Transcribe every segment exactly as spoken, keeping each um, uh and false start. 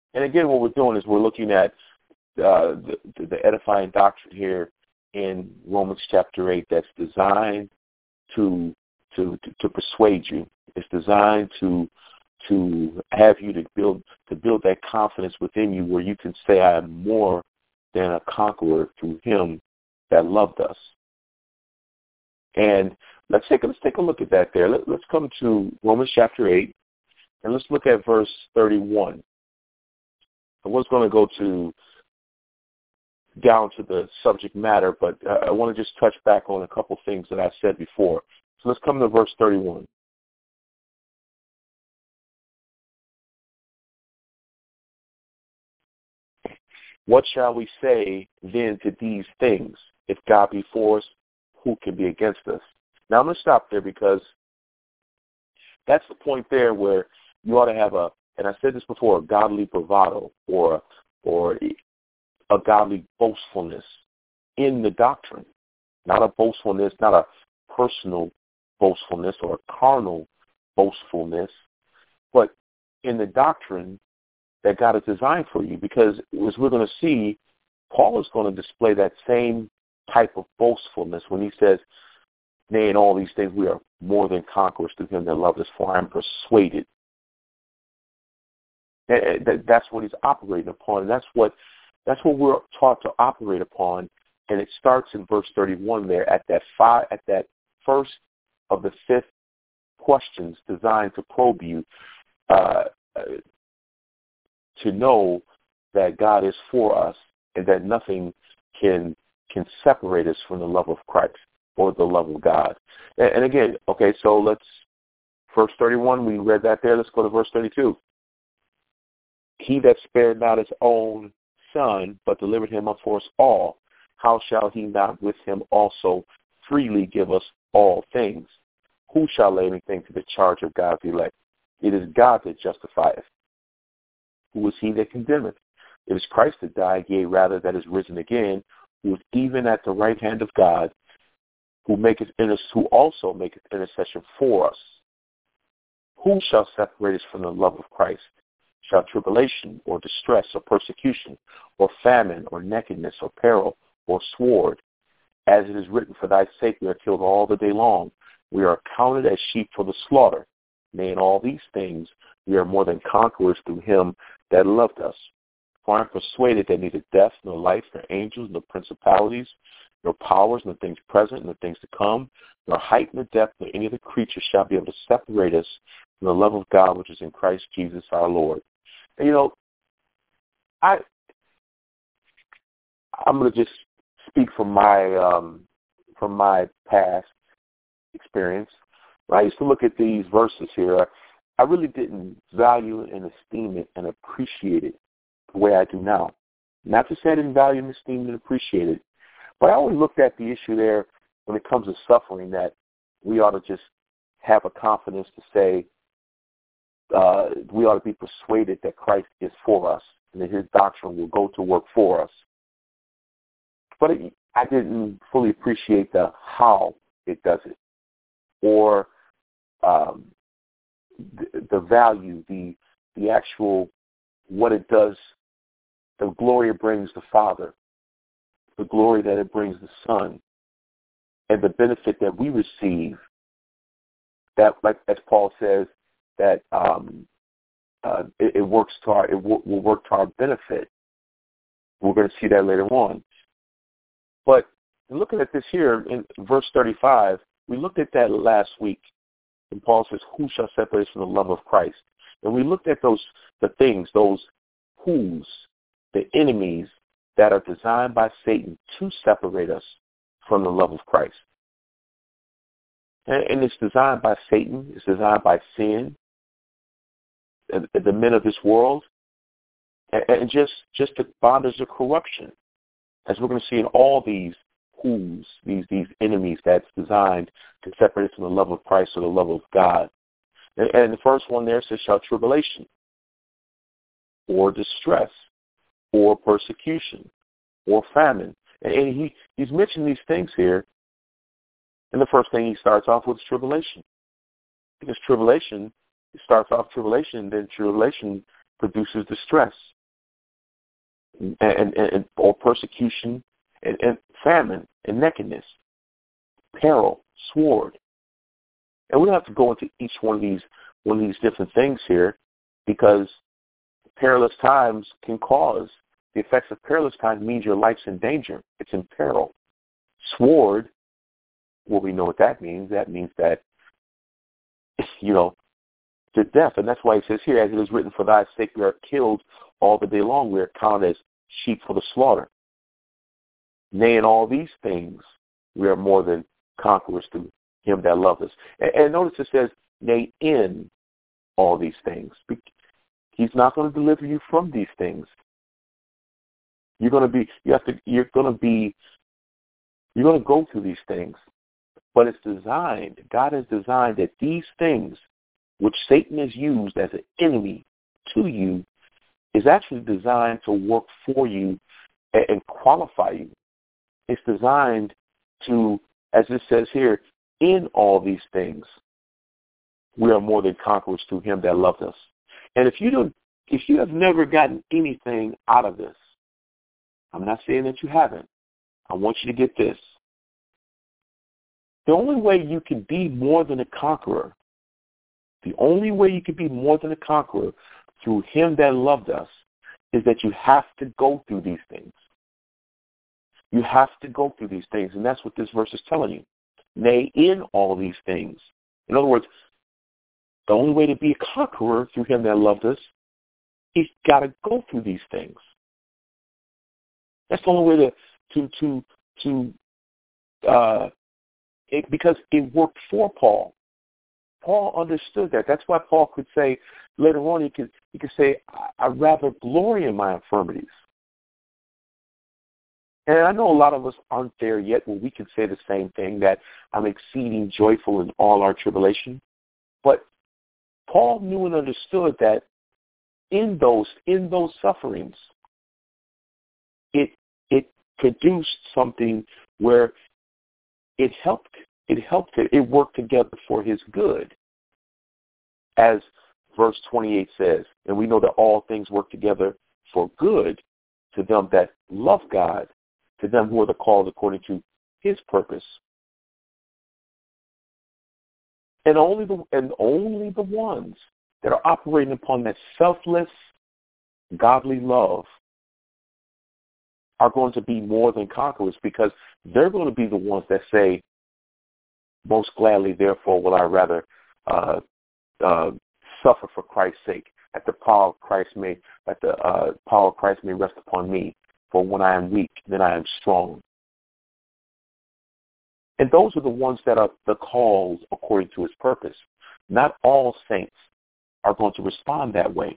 And again, what we're doing is we're looking at uh, the, the edifying doctrine here in Romans chapter eight that's designed to to to, to persuade you. It's designed to to have you to build to build that confidence within you where you can say, I am more than a conqueror through him that loved us. And let's take, let's take a look at that there. Let, let's come to Romans chapter eight, and let's look at verse thirty-one. I was going to go to down to the subject matter, but uh, I want to just touch back on a couple things that I said before. So let's come to verse thirty-one. What shall we say then to these things? If God be for us, who can be against us? Now I'm going to stop there because that's the point there where you ought to have a, and I said this before, a godly bravado or or a godly boastfulness in the doctrine. Not a boastfulness, not a personal boastfulness or a carnal boastfulness, but in the doctrine that God has designed for you. Because as we're going to see, Paul is going to display that same type of boastfulness when he says, nay, in all these things we are more than conquerors through him that loved us, for I am persuaded. That's what he's operating upon. And that's what that's what we're taught to operate upon. And it starts in verse thirty-one there at that five, at that first of the fifth questions designed to probe you uh, to know that God is for us and that nothing can can separate us from the love of Christ or the love of God. And, and again, okay, so let's, verse thirty-one, we read that there. Let's go to verse thirty-two. He that spared not his own son, but delivered him up for us all, how shall he not with him also freely give us all things? Who shall lay anything to the charge of God's elect? It is God that justifieth. Who is he that condemneth? It is Christ that died, yea, rather that is risen again, who is even at the right hand of God, who maketh inter- who also maketh intercession for us. Who shall separate us from the love of Christ? Shall tribulation, or distress, or persecution, or famine, or nakedness, or peril, or sword? As it is written, for thy sake we are killed all the day long. We are accounted as sheep for the slaughter. Nay, in all these things we are more than conquerors through him that loved us. For I am persuaded that neither death, nor life, nor angels, nor principalities, nor powers, nor things present, nor things to come, nor height, nor depth, nor any of the creatures shall be able to separate us from the love of God which is in Christ Jesus our Lord. And, you know, I, I'm going to just speak from my um, from my past experience. When I used to look at these verses here, I really didn't value and esteem it and appreciate it the way I do now. Not to say I didn't value and esteem and appreciate it, but I always looked at the issue there when it comes to suffering that we ought to just have a confidence to say uh, we ought to be persuaded that Christ is for us and that his doctrine will go to work for us. But it, I didn't fully appreciate the how it does it, or um, the, the value, the the actual what it does, the glory it brings the Father, the glory that it brings the Son, and the benefit that we receive. That, like as Paul says, that um, uh, it, it works to our, it will, will work to our benefit. We're going to see that later on. But looking at this here in verse thirty-five, we looked at that last week. And Paul says, who shall separate us from the love of Christ? And we looked at those, the things, those who's, the enemies that are designed by Satan to separate us from the love of Christ. And, and it's designed by Satan. It's designed by sin, and, and the men of this world, and, and just, just the bondage of corruption. As we're going to see in all these who's, these these enemies that's designed to separate us from the love of Christ or the love of God. And, and the first one there says, shall tribulation, or distress, or persecution, or famine. And, and he, he's mentioned these things here. And the first thing he starts off with is tribulation. Because tribulation, it starts off tribulation, then tribulation produces distress. and, and, and or persecution, and, and famine, and nakedness, peril, sword. And we don't have to go into each one of these one of these different things here, because perilous times can cause, the effects of perilous times means your life's in danger. It's in peril. Sword, well, we know what that means. That means that, you know, to death. And that's why it says here, as it is written, for thy sake we are killed all the day long. We are counted as sheep for the slaughter. Nay, in all these things, we are more than conquerors through him that loved us. And, and notice it says, nay, in all these things. He's not going to deliver you from these things. You're going to be, you have to, you're going to be, you're going to go through these things. But it's designed, God has designed that these things, which Satan has used as an enemy to you, is actually designed to work for you and, and qualify you. It's designed to, as it says here, in all these things, we are more than conquerors through him that loved us. And if you don't, if you have never gotten anything out of this, I'm not saying that you haven't. I want you to get this. The only way you can be more than a conqueror, the only way you can be more than a conqueror through him that loved us, is that you have to go through these things. You have to go through these things, and that's what this verse is telling you. Nay, in all these things. In other words, the only way to be a conqueror through him that loved us, he's got to go through these things. That's the only way to, to, to, to uh, it, because it worked for Paul. Paul understood that. That's why Paul could say, later on, he could, he could say, I, I rather glory in my infirmities. And I know a lot of us aren't there yet where we can say the same thing, that I'm exceeding joyful in all our tribulation. But Paul knew and understood that in those in those sufferings, it it produced something where it helped it helped it, it worked together for his good. As verse twenty-eight says, and we know that all things work together for good to them that love God, to them who are the called according to his purpose. And only the and only the ones that are operating upon that selfless, godly love are going to be more than conquerors, because they're going to be the ones that say, most gladly, therefore, will I rather uh, uh, suffer for Christ's sake, that the power of Christ may, that the uh, power of Christ may rest upon me. For when I am weak, then I am strong. And those are the ones that are the called according to his purpose. Not all saints are going to respond that way.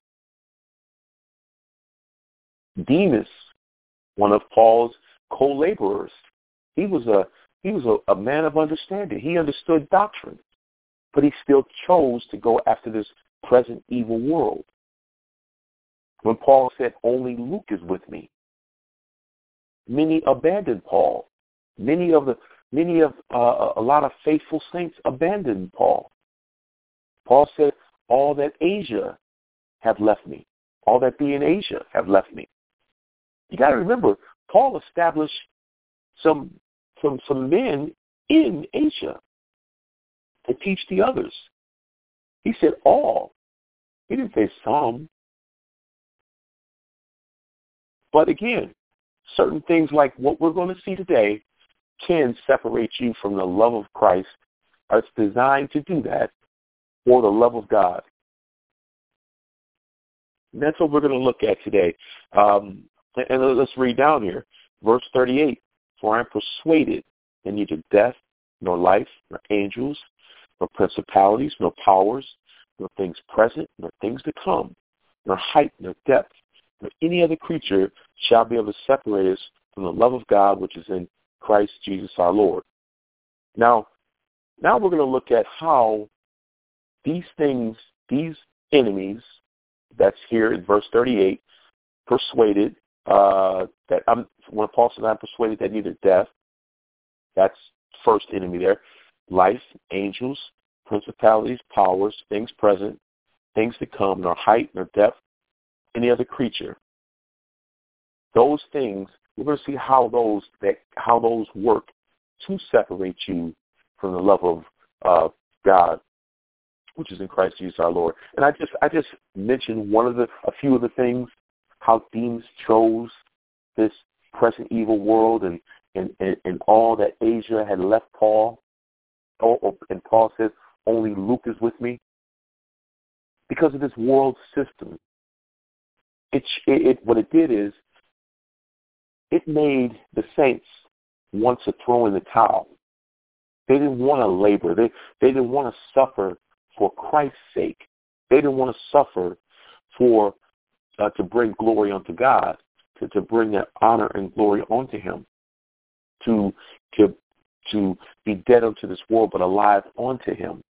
Demas, one of Paul's co-laborers, he was a he was a, a man of understanding. He understood doctrine, but he still chose to go after this present evil world. When Paul said, only Luke is with me, many abandoned Paul. Many of the many of uh, a lot of faithful saints abandoned Paul. Paul said, all that Asia have left me. All that be in Asia have left me. You got to remember, Paul established some some some men in Asia to teach the others. He said all. He didn't say some. But again, certain things like what we're going to see today can separate you from the love of Christ. It's designed to do that, or the love of God. And that's what we're going to look at today. Um, and let's read down here. Verse thirty-eight. For I am persuaded that neither death, nor life, nor angels, nor principalities, nor powers, nor things present, nor things to come, nor height, nor depth, nor any other creature shall be able to separate us from the love of God which is in Christ Jesus our Lord. Now, now we're going to look at how these things, these enemies, that's here in verse thirty-eight, persuaded uh, that I'm, when Paul said I'm persuaded that neither death, that's first enemy there, life, angels, principalities, powers, things present, things to come, nor height, nor depth, any other creature. those things, we're going to see how those that how those work to separate you from the love of uh, God, which is in Christ Jesus our Lord. And I just I just mentioned one of the a few of the things, how demons chose this present evil world, and and, and, and all that Asia had left Paul. Oh, and Paul says, only Luke is with me. Because of this world system, it, it, it what it did is it made the saints want to throw in the towel. They didn't want to labor. They they didn't want to suffer for Christ's sake. They didn't want to suffer for uh, to bring glory unto God, to, to bring that honor and glory unto Him, to to to be dead unto this world but alive unto Him.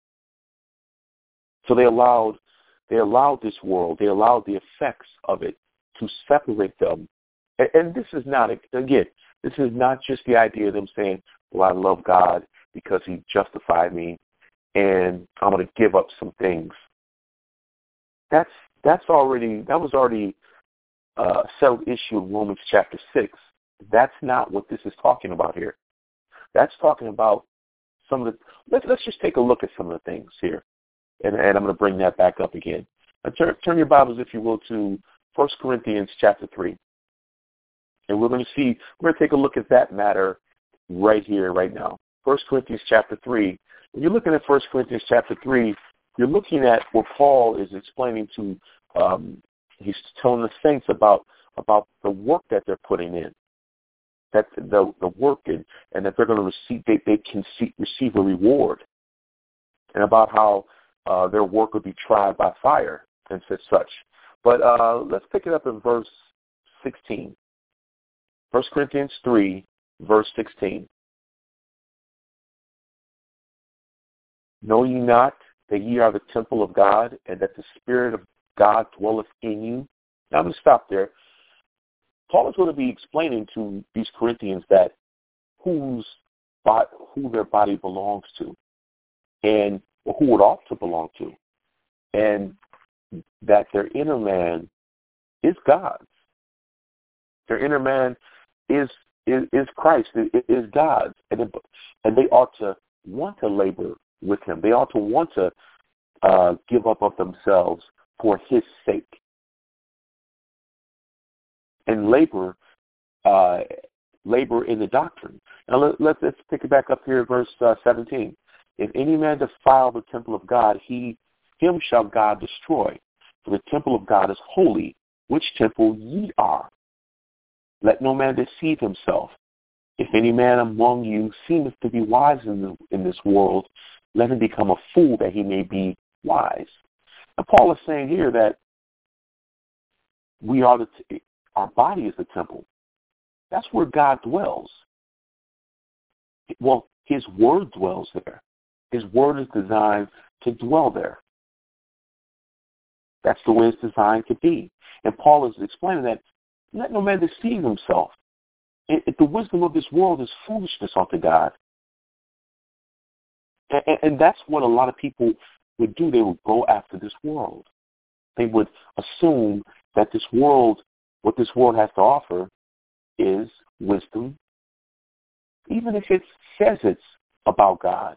So they allowed they allowed this world, they allowed the effects of it to separate them. And, and this is not, again, this is not just the idea of them saying, well, I love God because He justified me and I'm going to give up some things. That's that's already, that was already a settled issue in Romans chapter six. That's not what this is talking about here. That's talking about some of the, let's, let's just take a look at some of the things here. And, and I'm going to bring that back up again. Now, turn, turn your Bibles, if you will, to First Corinthians chapter three. And we're going to see, we're going to take a look at that matter right here, right now. First Corinthians chapter three. When you're looking at First Corinthians chapter three, you're looking at what Paul is explaining to, um, he's telling the saints about, about the work that they're putting in, that the, the work in, and that they're going to receive, they, they can see, receive a reward, and about how Uh, their work would be tried by fire and such. But uh, let's pick it up in verse sixteen. First Corinthians three, verse sixteen. Know ye not that ye are the temple of God, and that the Spirit of God dwelleth in you? Now I'm going to stop there. Paul is going to be explaining to these Corinthians that whose who their body belongs to, and or who it ought to belong to, and that their inner man is God's. Their inner man is is, is Christ, is God's, and, it, and they ought to want to labor with Him. They ought to want to uh, give up of themselves for His sake, and labor uh, labor in the doctrine. Now let, let's let's pick it back up here, at verse uh, seventeen. If any man defile the temple of God, he him shall God destroy. For the temple of God is holy, which temple ye are. Let no man deceive himself. If any man among you seemeth to be wise in, the, in this world, let him become a fool that he may be wise. And Paul is saying here that we are the t- our body is the temple. That's where God dwells. Well, His word dwells there. His word is designed to dwell there. That's the way it's designed to be. And Paul is explaining that, let no man deceive himself. If the wisdom of this world is foolishness unto God. And, and that's what a lot of people would do. They would go after this world. They would assume that this world, what this world has to offer is wisdom, even if it says it's about God.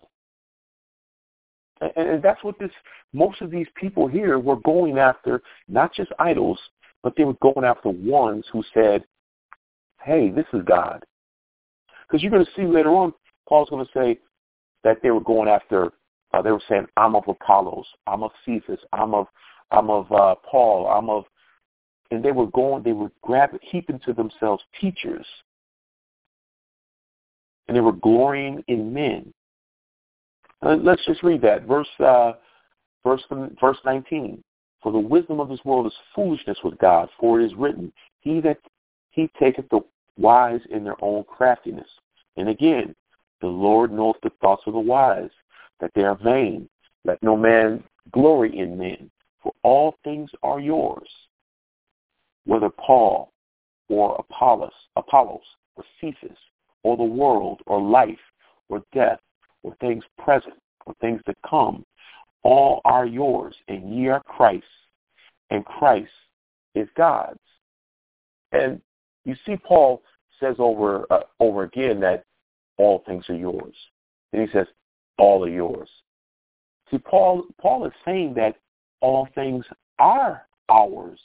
And that's what this, most of these people here were going after, not just idols, but they were going after ones who said, hey, this is God. Because you're going to see later on, Paul's going to say that they were going after, uh, they were saying, I'm of Apollos, I'm of Cephas, I'm of, I'm of uh, Paul, I'm of, and they were going, they were grabbing, heaping to themselves teachers. And they were glorying in men. Let's just read that. Verse uh, verse verse nineteen. For the wisdom of this world is foolishness with God, for it is written, He that he taketh the wise in their own craftiness. And again, the Lord knoweth the thoughts of the wise, that they are vain. Let no man glory in men, for all things are yours. Whether Paul or Apollos, Apollos or Cephas, or the world, or life, or death, or things present, or things to come, all are yours, and ye are Christ's, and Christ is God's. And You see, Paul says over uh, over again that all things are yours. And he says, all are yours. See, Paul Paul is saying that all things are ours.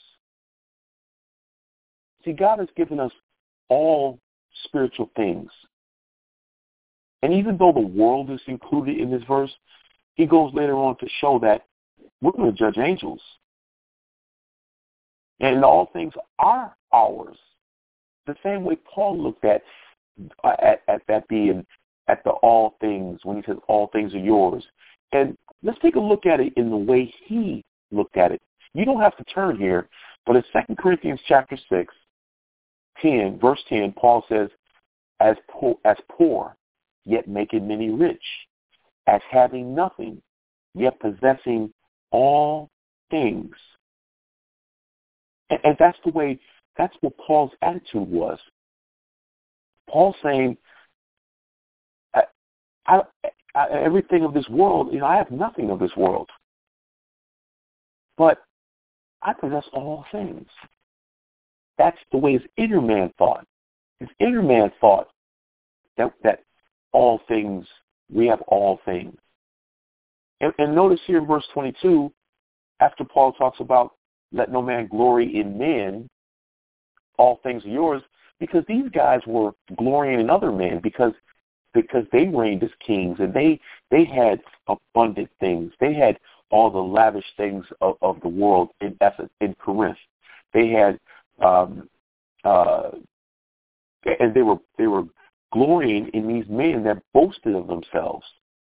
See, God has given us all spiritual things. And even though the world is included in this verse, he goes later on to show that we're going to judge angels. And all things are ours. The same way Paul looked at uh, at, at that being at the all things, when he says all things are yours. And let's take a look at it in the way he looked at it. You don't have to turn here, but in Second Corinthians chapter six, ten, verse ten, Paul says, as poor, as poor, yet making many rich, as having nothing, yet possessing all things. And, and that's the way, that's what Paul's attitude was. Paul's saying, I, I, I, everything of this world, you know, I have nothing of this world, but I possess all things. That's the way his inner man thought. His inner man thought that that all things, we have all things. And, and notice here in verse twenty-two, after Paul talks about let no man glory in men, all things are yours, because these guys were glorying in other men because because they reigned as kings and they they had abundant things. They had all the lavish things of, of the world in Ephesus, in Corinth. They had um, uh, and they were they were glorying in these men that boasted of themselves.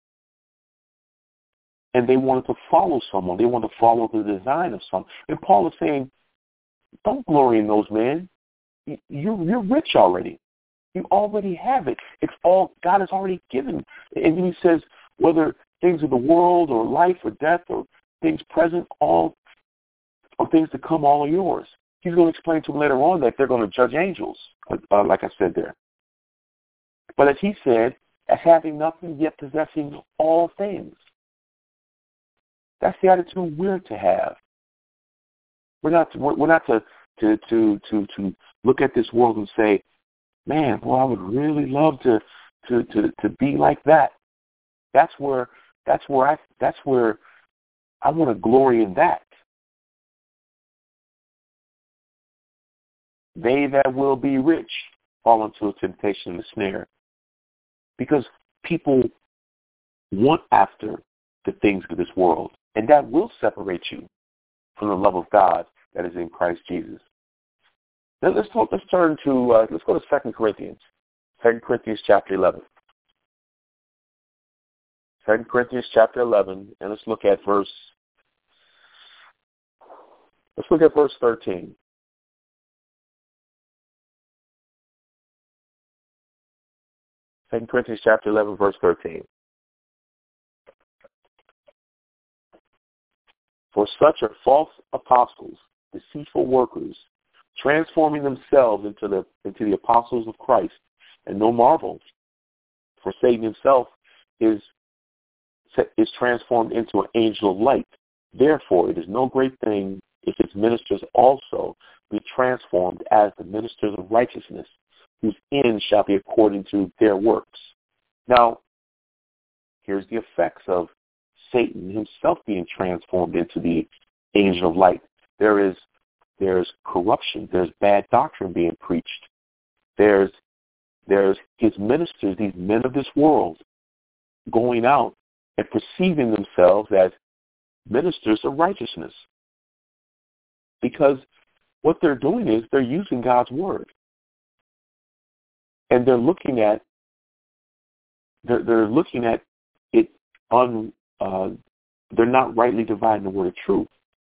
And they wanted to follow someone. They wanted to follow the design of someone. And Paul is saying, don't glory in those men. You're, you're rich already. You already have it. It's all God has already given. And he says, whether things of the world or life or death or things present, all or things to come, all are yours. He's going to explain to them later on that they're going to judge angels, uh, like I said there. But as he said, as having nothing yet possessing all things. That's the attitude we're to have. We're not to, we're not to, to to to to look at this world and say, man, well, I would really love to to to, to be like that. That's where that's where I that's where I want to glory in that. They that will be rich fall into a temptation and a snare. Because people want after the things of this world, and that will separate you from the love of God that is in Christ Jesus. Now let's talk, let's turn to uh, let's go to Second Corinthians, Second Corinthians chapter eleven. Second Corinthians chapter eleven, and let's look at verse. Let's look at verse thirteen. Second Corinthians chapter eleven, verse thirteen. For such are false apostles, deceitful workers, transforming themselves into the into the apostles of Christ. And no marvel, for Satan himself is is transformed into an angel of light. Therefore, it is no great thing if its ministers also be transformed as the ministers of righteousness, whose end shall be according to their works. Now, here's the effects of Satan himself being transformed into the angel of light. There is there's corruption. There's bad doctrine being preached. There's there's his ministers, these men of this world, going out and perceiving themselves as ministers of righteousness. Because what they're doing is they're using God's word. And they're looking at they're, they're looking at it on uh, they're not rightly dividing the word of truth.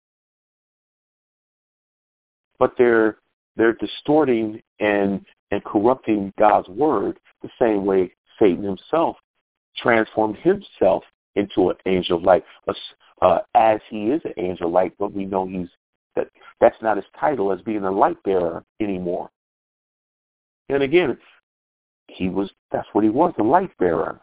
But they're they're distorting and and corrupting God's word the same way Satan himself transformed himself into an angel of light, uh, as he is an angel of light, but we know he's that that's not his title as being a light bearer anymore. And again, he was that's what he was, a light bearer.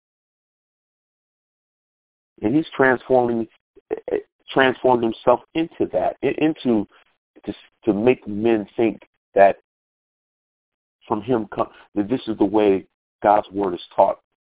And he's transforming transformed himself into that, into to, to make men think that from him come, that this is the way God's word is taught.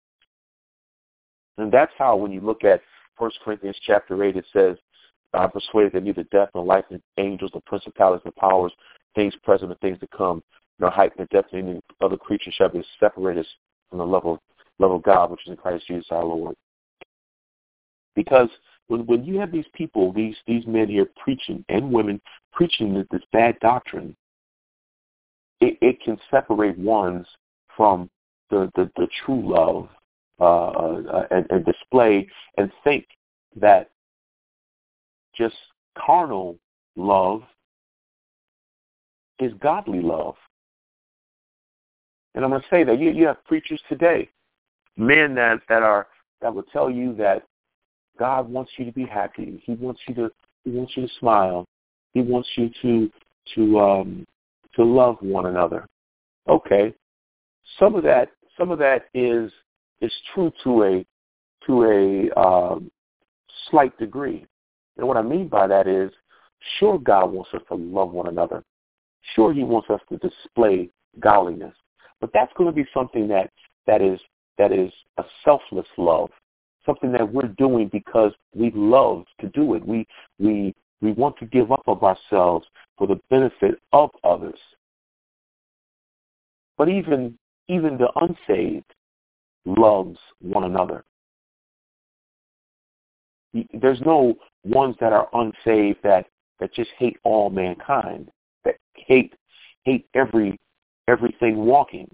And that's how, when you look at First Corinthians chapter eight, it says, I'm persuaded that neither death nor life, nor angels, nor principalities, nor powers, things present or things to come, nor height, nor depth, nor any other creature shall be separated from the love of, love of God, which is in Christ Jesus our Lord. Because when when you have these people, these these men here preaching, and women preaching this, this bad doctrine, it, it can separate ones from the, the, the true love uh, uh, and, and display, and think that just carnal love is godly love. And I'm going to say that you, you have preachers today, men that, that are that will tell you that God wants you to be happy. He wants you to He wants you to smile. He wants you to to um, to love one another. Okay, some of that some of that is is true to a to a um, slight degree. And what I mean by that is, sure, God wants us to love one another. Sure, He wants us to display godliness. But that's going to be something that, that is that is a selfless love, something that we're doing because we love to do it. We we we want to give up of ourselves for the benefit of others. But even even the unsaved loves one another. There's no ones that are unsaved that, that just hate all mankind, that hate hate every everything walking.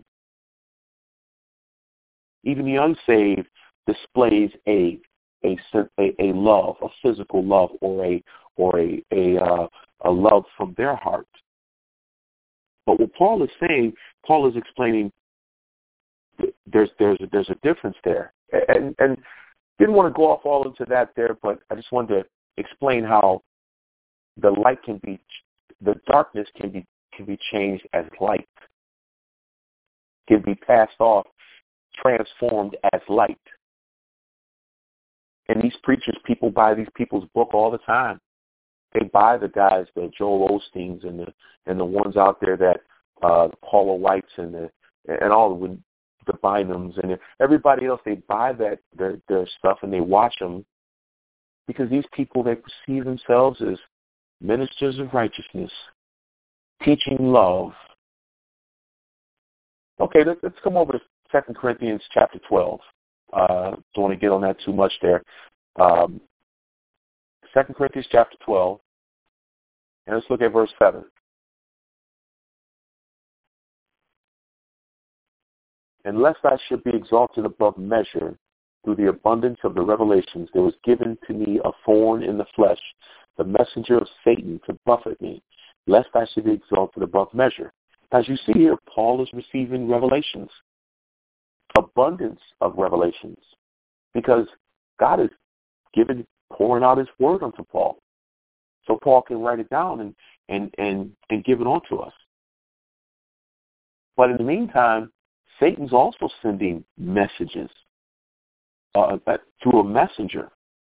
Even the unsaved displays a a a, a love, a physical love, or a or a a, uh, a love from their heart. But what Paul is saying, Paul is explaining. There's there's there's a difference there, and and didn't want to go off all into that there, but I just wanted to explain how the light can be, the darkness can be can be changed as light, can be passed off, transformed as light. And these preachers, people buy these people's book all the time. They buy the guys, the Joel Osteens and the and the ones out there that uh, the Paula Whites and the and all the the Bynums and everybody else. They buy that their their stuff and they watch them because these people, they perceive themselves as ministers of righteousness, teaching love. Okay, let's, let's come over to Second Corinthians chapter twelve. Uh, don't want to get on that too much there. Um, Second Corinthians chapter twelve, and let's look at verse seven. And lest I should be exalted above measure through the abundance of the revelations, there was given to me a thorn in the flesh, the messenger of Satan to buffet me, lest I should be exalted above measure. As you see here, Paul is receiving revelations, abundance of revelations, because God is giving, pouring out His word unto Paul, so Paul can write it down and and and, and give it on to us. But in the meantime, Satan's also sending messages uh, through a messenger.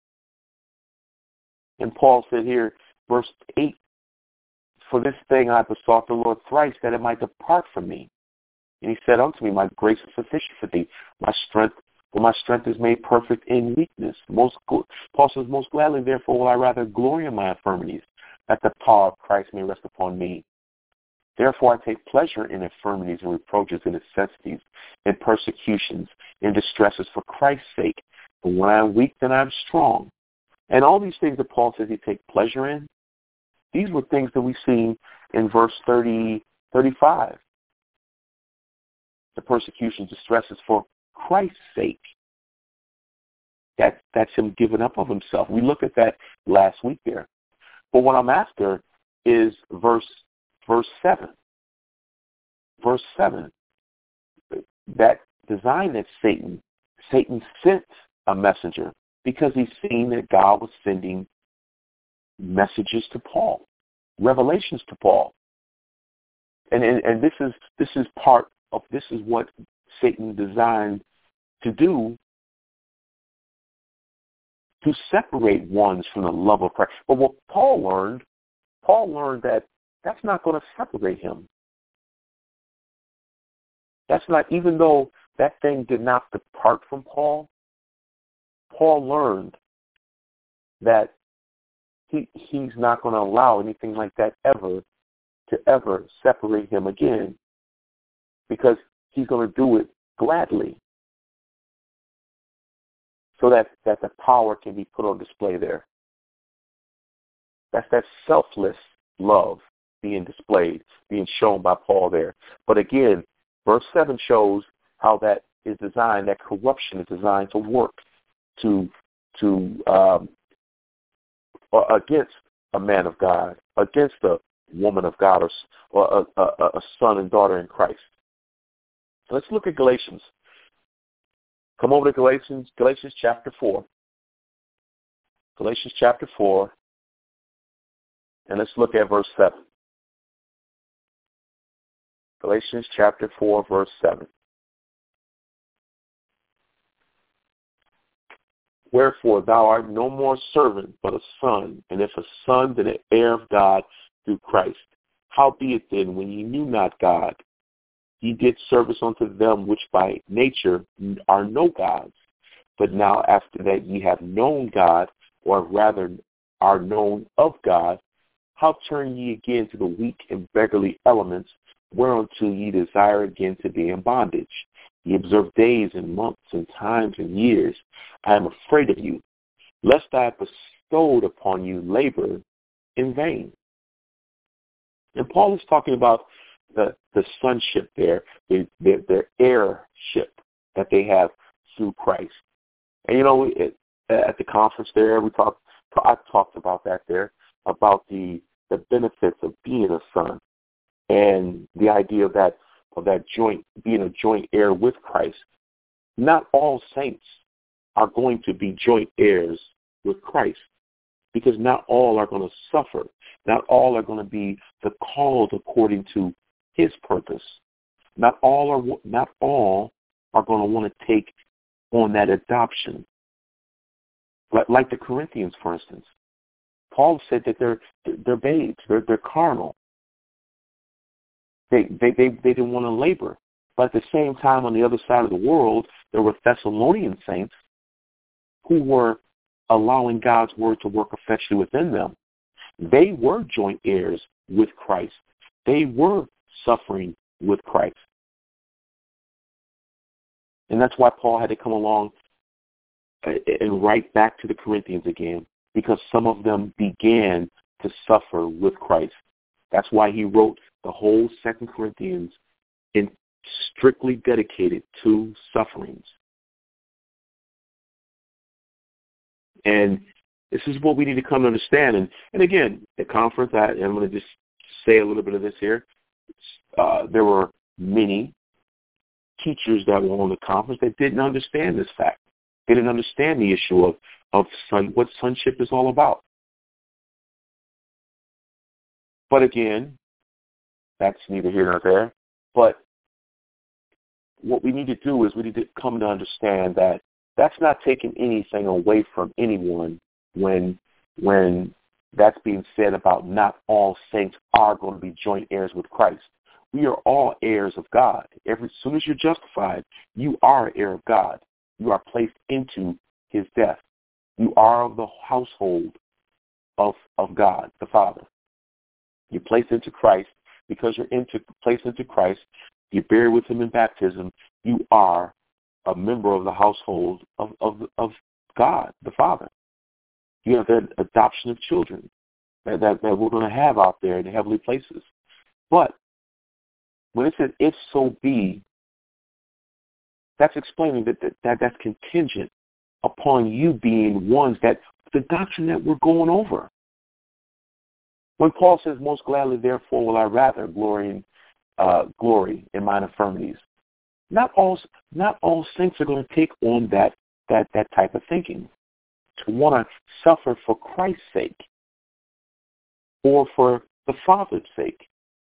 And Paul said here, verse eight, for this thing I besought the Lord thrice, that it might depart from me. And He said unto me, my grace is sufficient for thee. My strength, for my strength is made perfect in weakness. Most Paul says, most gladly, therefore, will I rather glory in my infirmities, that the power of Christ may rest upon me. Therefore I take pleasure in infirmities and reproaches and necessities and persecutions and distresses for Christ's sake. But when I am weak, then I am strong. And all these things that Paul says he takes pleasure in, these were things that we see in verse thirty, thirty-five. The persecutions, distresses for Christ's sake. That, that's him giving up of himself. We looked at that last week there. But what I'm after is verse Verse seven. Verse seven. That design that Satan, Satan sent a messenger because he's seen that God was sending messages to Paul, revelations to Paul. And, and and this is this is part of this is what Satan designed to do, to separate ones from the love of Christ. But what Paul learned, Paul learned that that's not going to separate him. That's not, even though that thing did not depart from Paul, Paul learned that he he's not going to allow anything like that ever to ever separate him again, because he's going to do it gladly so that, that the power can be put on display there. That's that selfless love being displayed, being shown by Paul there. But again, verse seven shows how that is designed, that corruption is designed to work to to um, against a man of God, against a woman of God, or, or a, a, a son and daughter in Christ. So let's look at Galatians. Come over to Galatians, Galatians chapter four. Galatians chapter four, and let's look at verse seven. Galatians chapter four, verse seven. Wherefore thou art no more servant, but a son, and if a son, then an heir of God through Christ. Howbeit then, when ye knew not God, ye did service unto them which by nature are no gods. But now after that ye have known God, or rather are known of God, how turn ye again to the weak and beggarly elements, whereunto ye desire again to be in bondage? Ye observe days and months and times and years. I am afraid of you, lest I have bestowed upon you labor in vain. And Paul is talking about the, the sonship there, the, the, their heirship that they have through Christ. And, you know, it, at the conference there, we talked, I talked about that there, about the, the benefits of being a son and the idea of that, of that joint, being a joint heir with Christ. Not all saints are going to be joint heirs with Christ, because not all are going to suffer. Not all are going to be the called according to his purpose. Not all are not all are going to want to take on that adoption. Like, like the Corinthians, for instance. Paul said that they're they're babes, they're they're carnal. They they they, they didn't want to labor. But at the same time, on the other side of the world, there were Thessalonian saints who were allowing God's word to work effectually within them. They were joint heirs with Christ. They were suffering with Christ. And that's why Paul had to come along and write back to the Corinthians again, because some of them began to suffer with Christ. That's why he wrote the whole Second Corinthians in strictly dedicated to sufferings. And this is what we need to come to understand. And, and again, the conference, I, I'm going to just say a little bit of this here. Uh, there were many teachers that were on the conference that didn't understand this fact. They didn't understand the issue of, of son, what sonship is all about. But again, that's neither here nor there. But what we need to do is we need to come to understand that that's not taking anything away from anyone when when that's being said about not all saints are going to be joint heirs with Christ. We are all heirs of God. Every, as soon as you're justified, you are an heir of God. You are placed into his death. You are of the household of, of God, the Father. You're placed into Christ. Because you're into, placed into Christ, you're buried with him in baptism, you are a member of the household of, of, of God, the Father. You have that adoption of children that, that, that we're going to have out there in the heavenly places. But when it says, if so be, that's explaining that, that, that that's contingent upon you being ones that, the doctrine that we're going over. When Paul says, most gladly, therefore, will I rather glory in, uh, glory in mine infirmities. Not all, not all saints are going to take on that, that, that type of thinking, to want to suffer for Christ's sake or for the Father's sake.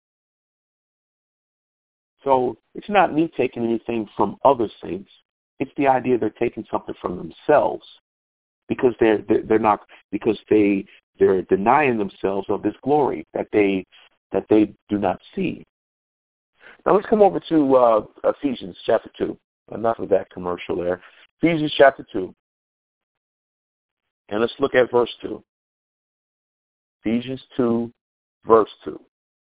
So it's not me taking anything from other saints. It's the idea they're taking something from themselves because they're, they're not, because they, they're denying themselves of this glory that they, that they do not see. Now let's come over to uh, Ephesians chapter two. Enough of that commercial there. Ephesians chapter two. And let's look at verse two. Ephesians two, verse two.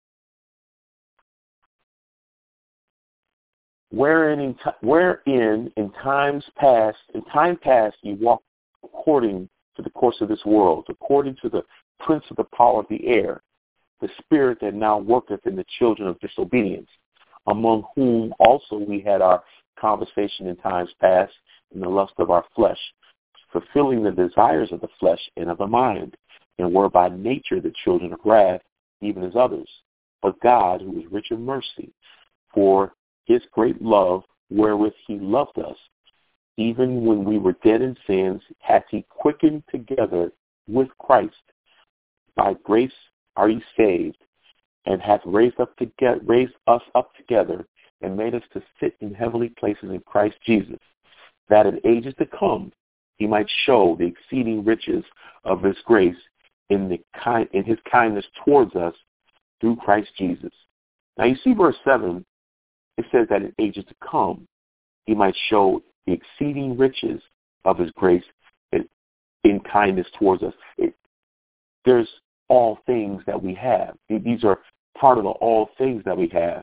Wherein in, t- wherein in times past, in time past you walked according to the course of this world, according to the prince of the power of the air, the spirit that now worketh in the children of disobedience, among whom also we had our conversation in times past in the lust of our flesh, fulfilling the desires of the flesh and of the mind, and were by nature the children of wrath, even as others. But God, who is rich in mercy, for his great love wherewith he loved us, even when we were dead in sins, hath he quickened together with Christ. By grace are ye saved, and hath raised up together, raised us up together, and made us to sit in heavenly places in Christ Jesus, that in ages to come he might show the exceeding riches of his grace in the kind in his kindness towards us through Christ Jesus. Now you see verse seven. It says that in ages to come, he might show the exceeding riches of his grace in, in kindness towards us. It, there's all things that we have. These are part of the all things that we have.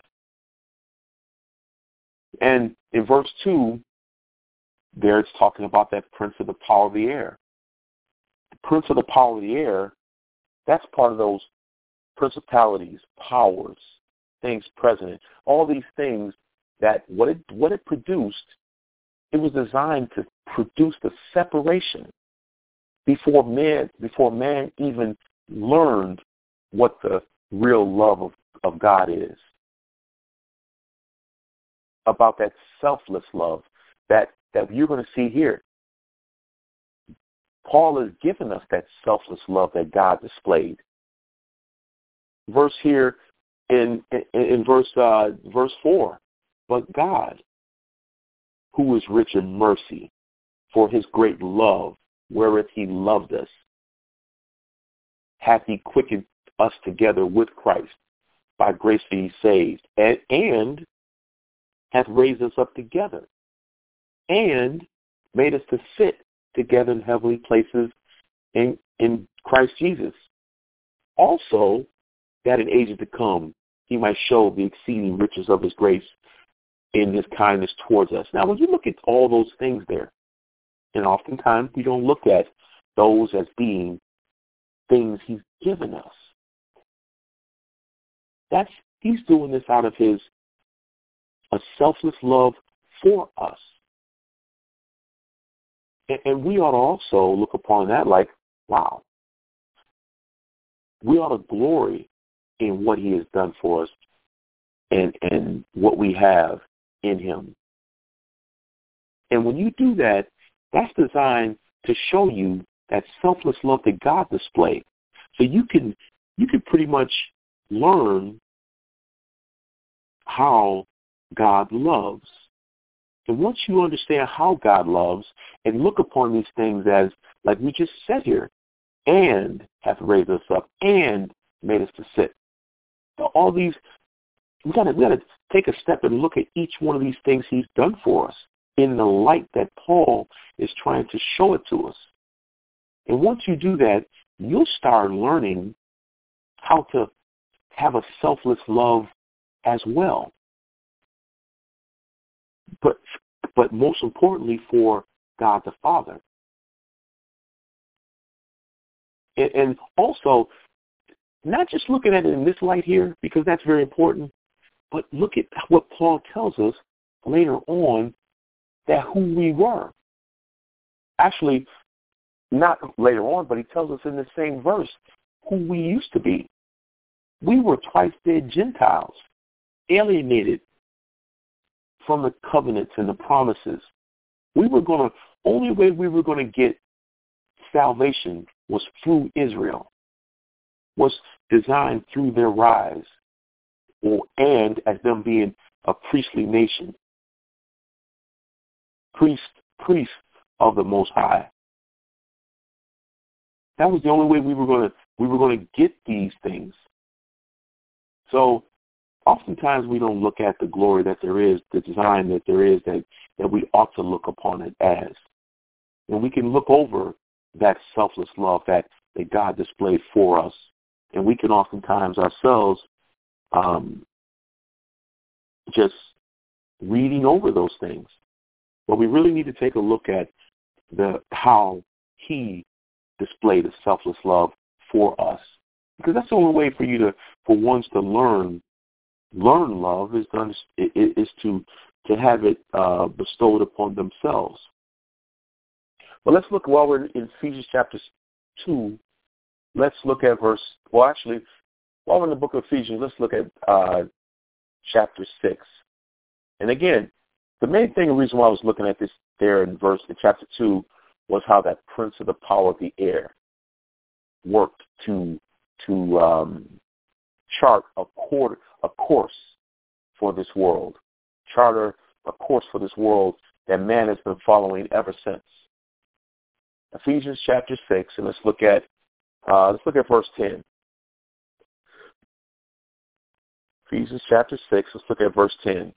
And in verse two, there it's talking about that prince of the power of the air. The prince of the power of the air, that's part of those principalities, powers, things present, all these things that what it what it produced, it was designed to produce the separation before man before man even learned what the real love of, of God is. About that selfless love that, that you're going to see here. Paul has given us that selfless love that God displayed. Verse here in in, in verse uh, verse four, but God, who is rich in mercy, for his great love, wherewith he loved us, hath he quickened us together with Christ. By grace are ye saved, and, and hath raised us up together, and made us to sit together in heavenly places in, in Christ Jesus. Also, that in ages to come he might show the exceeding riches of his grace in his kindness towards us. Now, when you look at all those things there, and oftentimes we don't look at those as being things he's given us. That's he's doing this out of his a selfless love for us. And, and we ought to also look upon that like, wow, we ought to glory in what he has done for us and, and what we have in him. And when you do that, that's designed to show you that selfless love that God displayed. So you can you can pretty much learn how God loves. And once you understand how God loves and look upon these things as, like we just said here, and hath raised us up and made us to sit. So all these, we gotta we gotta take a step and look at each one of these things he's done for us in the light that Paul is trying to show it to us. And once you do that, you'll start learning how to have a selfless love as well. But but most importantly for God the Father. And, and also, not just looking at it in this light here, because that's very important, but look at what Paul tells us later on, that who we were. Actually, not later on, but he tells us in the same verse who we used to be. We were twice dead Gentiles, alienated from the covenants and the promises. We were going to, only way we were going to get salvation was through Israel, was designed through their rise, or and as them being a priestly nation, priest, priest of the Most High. That was the only way we were going to we were going to get these things. So oftentimes we don't look at the glory that there is, the design that there is, that, that we ought to look upon it as. And we can look over that selfless love that, that God displayed for us. And we can oftentimes ourselves um, just reading over those things. But we really need to take a look at the how he displayed a selfless love for us. Because that's the only way for you to, for ones to learn, learn love is to, is to, to have it uh, bestowed upon themselves. But let's look, while we're in Ephesians chapter two, let's look at verse, well, actually, while we're in the book of Ephesians, let's look at uh, chapter six. And again, the main thing, the reason why I was looking at this there in verse, in chapter two, was how that prince of the power of the air worked to to um, chart a, quarter, a course for this world, charter a course for this world that man has been following ever since. Ephesians chapter six, and let's look at uh, let's look at verse ten. Ephesians chapter six, let's look at verse ten.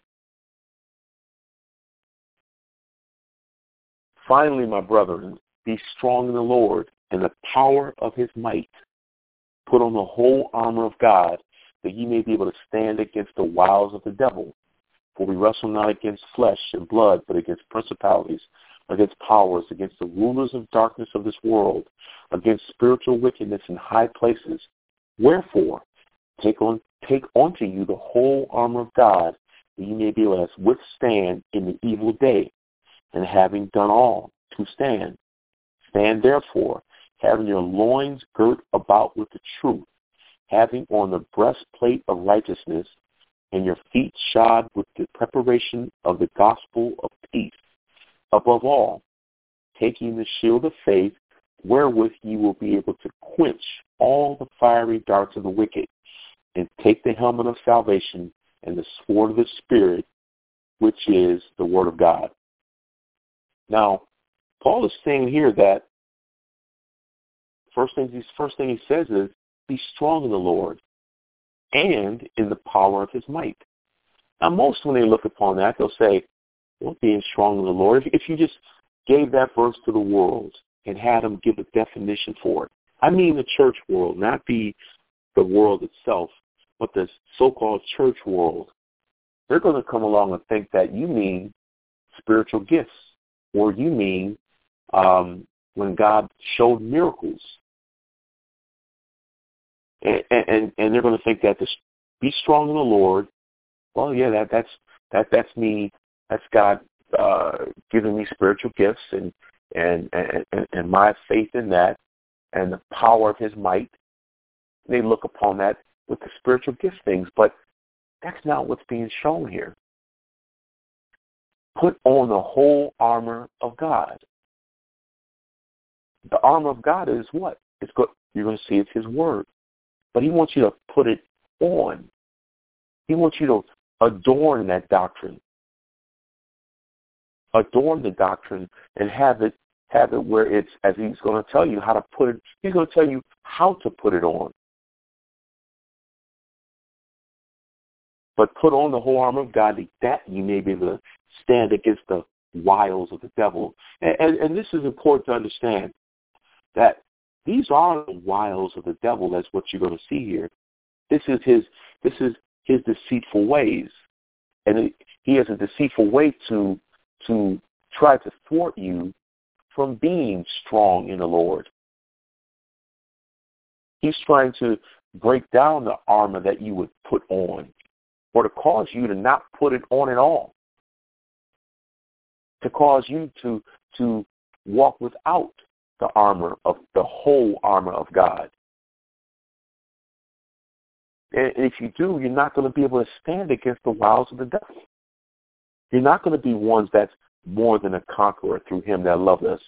Finally, my brethren, be strong in the Lord and the power of his might. Put on the whole armor of God, that ye may be able to stand against the wiles of the devil. For we wrestle not against flesh and blood, but against principalities, against powers, against the rulers of darkness of this world, against spiritual wickedness in high places. Wherefore, take on take unto you the whole armor of God, that ye may be able to withstand in the evil day. And having done all, to stand. Stand therefore, having your loins girt about with the truth, having on the breastplate of righteousness, and your feet shod with the preparation of the gospel of peace. Above all, taking the shield of faith, wherewith ye will be able to quench all the fiery darts of the wicked, and take the helmet of salvation and the sword of the Spirit, which is the word of God. Now, Paul is saying here that first thing, first thing he says is, be strong in the Lord and in the power of his might. Now, most when they look upon that, they'll say, well, being strong in the Lord, if, if you just gave that verse to the world and had them give a definition for it, I mean the church world, not the, the world itself, but the so-called church world, they're going to come along and think that you mean spiritual gifts. Or you mean um, when God showed miracles. And, and, and they're going to think that this, be strong in the Lord, well, yeah, that, that's that that's me, that's God uh, giving me spiritual gifts and, and, and, and my faith in that and the power of his might. They look upon that with the spiritual gift things, but that's not what's being shown here. Put on the whole armor of God. The armor of God is what? It's good. You're going to see it's his word. But he wants you to put it on. He wants you to adorn that doctrine. Adorn the doctrine and have it have it where it's, as he's going to tell you how to put it, he's going to tell you how to put it on. But put on the whole armor of God, that you may be able to stand against the wiles of the devil. And, and, and this is important to understand, that these are the wiles of the devil. That's what you're going to see here. This is his this is his deceitful ways. And it, he has a deceitful way to to try to thwart you from being strong in the Lord. He's trying to break down the armor that you would put on, or to cause you to not put it on at all, to cause you to to walk without the armor of the whole armor of God. And if you do, you're not going to be able to stand against the wiles of the devil. You're not going to be ones that's more than a conqueror through him that loved us.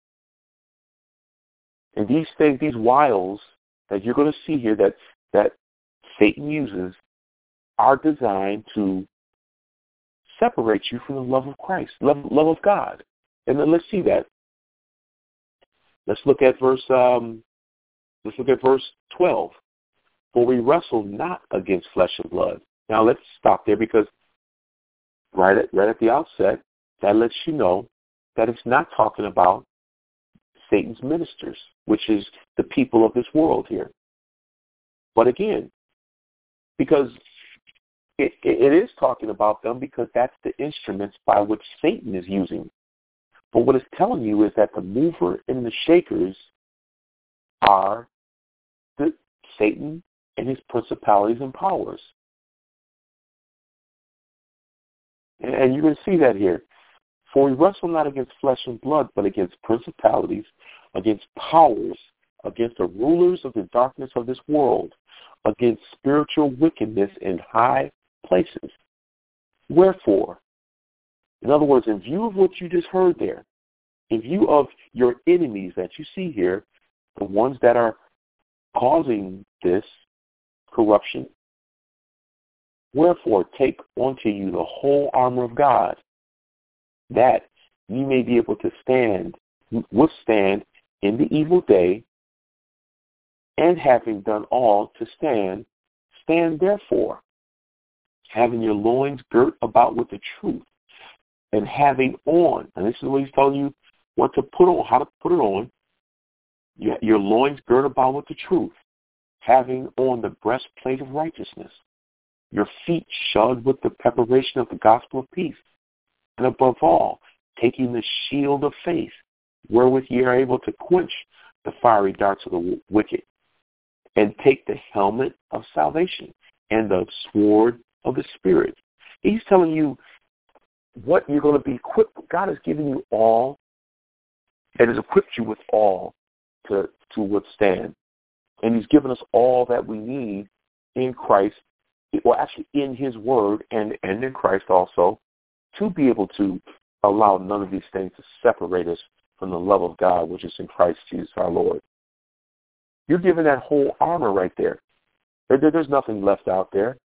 And these things, these wiles that you're going to see here that, that Satan uses are designed to separate you from the love of Christ, love, love of God. And then let's see that. Let's look at verse. Um, let's look at verse twelve. For we wrestle not against flesh and blood, Now let's stop there, because right at, right at the outset, that lets you know that it's not talking about Satan's ministers, which is the people of this world here. But again, because it, it is talking about them, because that's the instruments by which Satan is using. But what it's telling you is that the mover and the shakers are the Satan and his principalities and powers. And, and you're going to see that here. For we wrestle not against flesh and blood, but against principalities, against powers, against the rulers of the darkness of this world, against spiritual wickedness in high places. Wherefore, in other words, in view of what you just heard there, in view of your enemies that you see here, the ones that are causing this corruption, wherefore take unto you the whole armor of God, that you may be able to stand, withstand in the evil day, and having done all to stand, stand therefore, having your loins girt about with the truth, and having on, and this is what he's telling you what to put on, how to put it on, your loins girt about with the truth, having on the breastplate of righteousness, your feet shod with the preparation of the gospel of peace, and above all, taking the shield of faith, wherewith ye are able to quench the fiery darts of the wicked, and take the helmet of salvation and the sword of the Spirit. He's telling you what you're going to be equipped. God has given you all and has equipped you with all to, to withstand. And he's given us all that we need in Christ, well, actually in his word and, and in Christ also, to be able to allow none of these things to separate us from the love of God, which is in Christ Jesus our Lord. You're given that whole armor right there. there, there there's nothing left out there.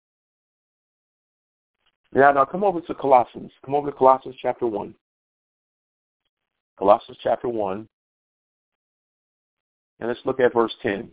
Now, now come over to Colossians. Come over to Colossians chapter one. Colossians chapter one. And let's look at verse ten.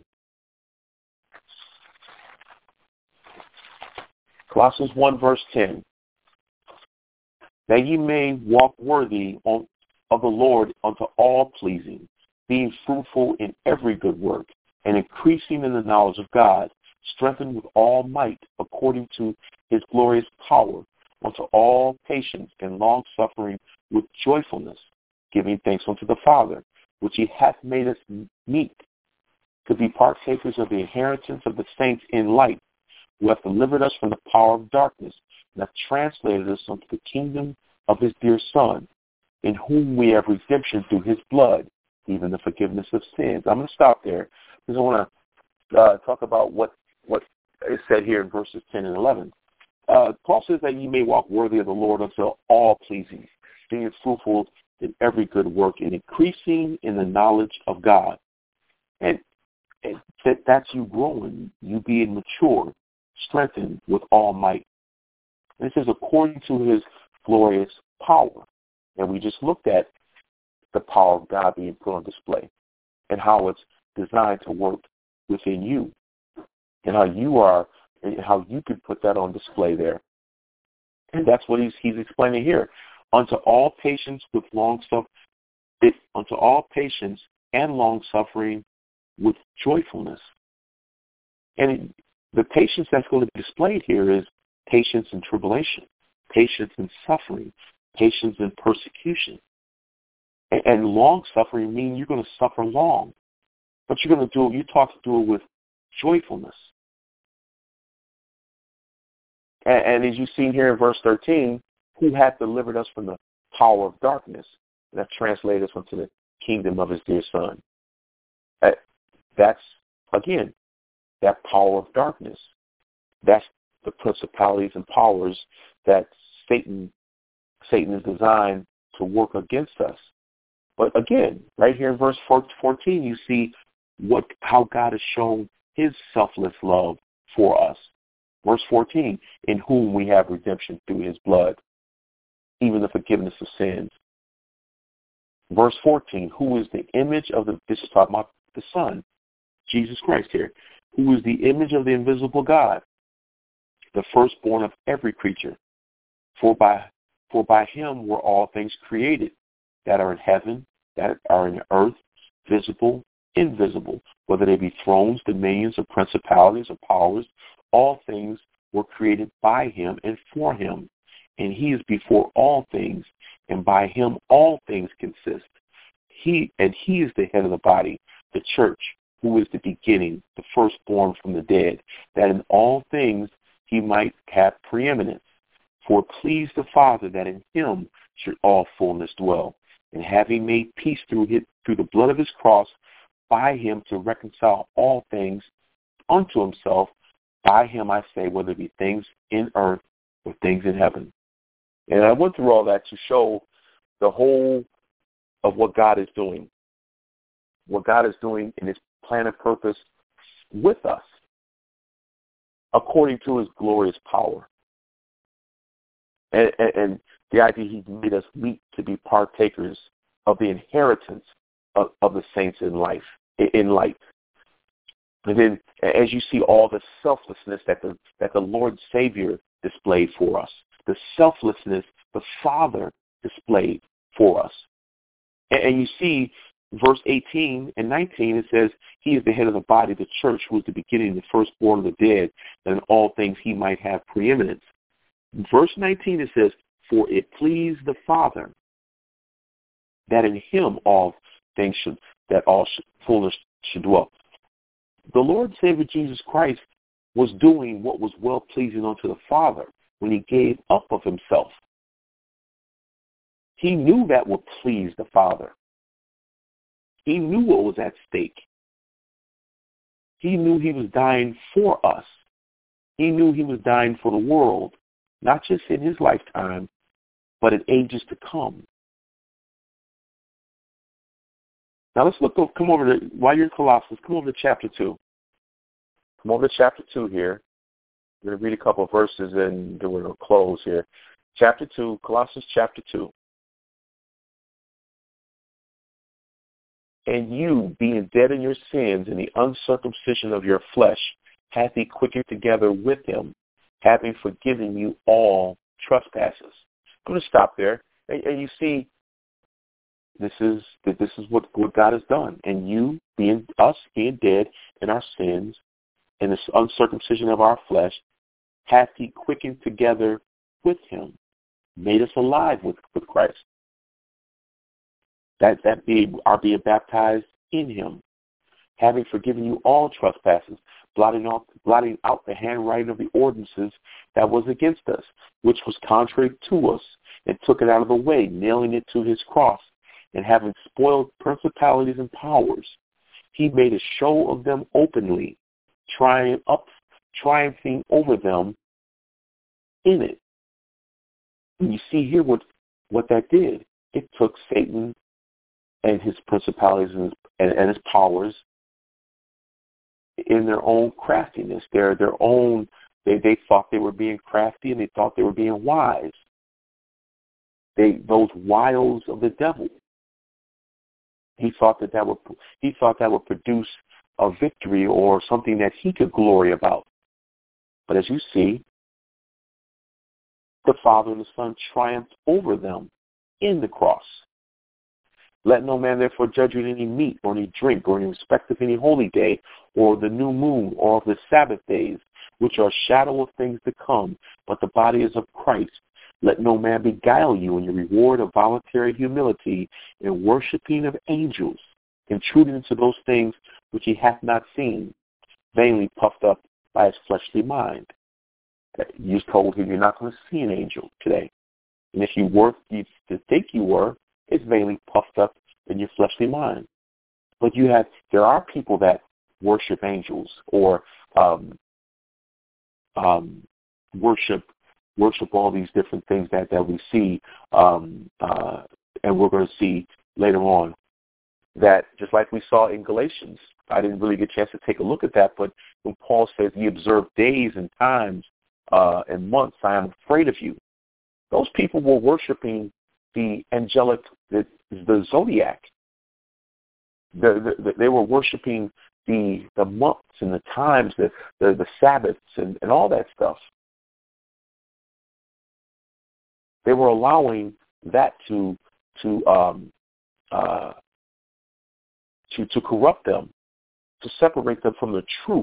Colossians one, verse ten. That ye may walk worthy on, of the Lord unto all pleasing, being fruitful in every good work, and increasing in the knowledge of God, strengthened with all might according to his glorious power, unto all patience and long-suffering with joyfulness, giving thanks unto the Father, which he hath made us meet, to be partakers of the inheritance of the saints in light, who hath delivered us from the power of darkness, and hath translated us unto the kingdom of his dear Son, in whom we have redemption through his blood, even the forgiveness of sins. I'm going to stop there, because I want to uh, talk about what, what is said here in verses ten and eleven. Uh, Paul says that ye may walk worthy of the Lord unto all pleasing, being fruitful in every good work, and increasing in the knowledge of God. And, and that, that's you growing, you being mature, strengthened with all might. And it says according to his glorious power. And we just looked at the power of God being put on display and how it's designed to work within you and how you are, and how you can put that on display there. And that's what he's, he's explaining here. Unto all patience with long suffering, unto all patience and long suffering with joyfulness. And it, the patience that's going to be displayed here is patience in tribulation, patience in suffering, patience in persecution. And, and long suffering means you're going to suffer long, but you're going to do it, you talk to do it with joyfulness. And, and as you see here in verse thirteen, who hath delivered us from the power of darkness, and hath translated us into the kingdom of his dear Son. That, that's, again, that power of darkness. That's the principalities and powers that Satan Satan is designed to work against us. But again, right here in verse fourteen, you see what how God has shown his selfless love for us. Verse fourteen, in whom we have redemption through his blood, even the forgiveness of sins. Verse fourteen, who is the image of the, this is talking about the Son, Jesus Christ here, who is the image of the invisible God, the firstborn of every creature. For by for by him were all things created, that are in heaven, that are in the earth, visible, invisible, whether they be thrones, dominions, or principalities, or powers. All things were created by him and for him. And he is before all things, and by him all things consist. He and he is the head of the body, the church, who is the beginning, the firstborn from the dead, that in all things he might have preeminence. For it pleased the Father that in him should all fullness dwell, and having made peace through his, through the blood of his cross, by him to reconcile all things unto himself. By him I say, whether it be things in earth or things in heaven. And I went through all that to show the whole of what God is doing, what God is doing in his plan and purpose with us, according to his glorious power. And, and, and the idea he made us meet to be partakers of the inheritance of, of the saints in life, in light. And then as you see all the selflessness that the, that the Lord Savior displayed for us, the selflessness the Father displayed for us. And, and you see verse eighteen and nineteen, it says, he is the head of the body, the church, who is the beginning, the firstborn of the dead, that in all things he might have preeminence. In verse nineteen, it says, for it pleased the Father that in him all things should, that all should, fullness should dwell. The Lord Savior Jesus Christ was doing what was well-pleasing unto the Father when he gave up of himself. He knew that would please the Father. He knew what was at stake. He knew he was dying for us. He knew he was dying for the world, not just in his lifetime, but in ages to come. Now let's look, come over to, while you're in Colossians, come over to chapter two. Come over to chapter two here. We're going to read a couple of verses and then we're going to close here. Chapter two, Colossians chapter two. And you, being dead in your sins and the uncircumcision of your flesh, hath he quickened together with him, having forgiven you all trespasses. I'm going to stop there. And, and you see, this is this is what, what God has done. And you, being us being dead in our sins and the uncircumcision of our flesh, hath he quickened together with him, made us alive with, with Christ. That that being our being baptized in him, having forgiven you all trespasses, blotting out blotting out the handwriting of the ordinances that was against us, which was contrary to us, and took it out of the way, nailing it to his cross, and having spoiled principalities and powers, he made a show of them openly, triumph up, triumphing over them in it. And you see here what what that did. It took Satan and his principalities and, and, and his powers in their own craftiness, their their own. They they thought they were being crafty and they thought they were being wise. They those wiles of the devil. He thought that that would he thought that would produce a victory or something that he could glory about. But as you see, the Father and the Son triumphed over them in the cross. Let no man therefore judge you in any meat or any drink or in respect of any holy day or the new moon or of the Sabbath days, which are a shadow of things to come, but the body is of Christ. Let no man beguile you in your reward of voluntary humility and worshiping of angels, intruding into those things which he hath not seen, vainly puffed up by his fleshly mind. You told him you're not going to see an angel today. And if you were you to think you were, it's vainly puffed up in your fleshly mind. But you have there are people that worship angels or um, um, worship worship all these different things that, that we see, um, uh, and we're going to see later on that just like we saw in Galatians. I didn't really get a chance to take a look at that, but when Paul says ye observe days and times uh, and months, I am afraid of you. Those people were worshiping the angelic, the, the zodiac. The, the, they were worshiping the the months and the times, the the, the Sabbaths and, and all that stuff. They were allowing that to to um, uh, to to corrupt them, to separate them from the truth.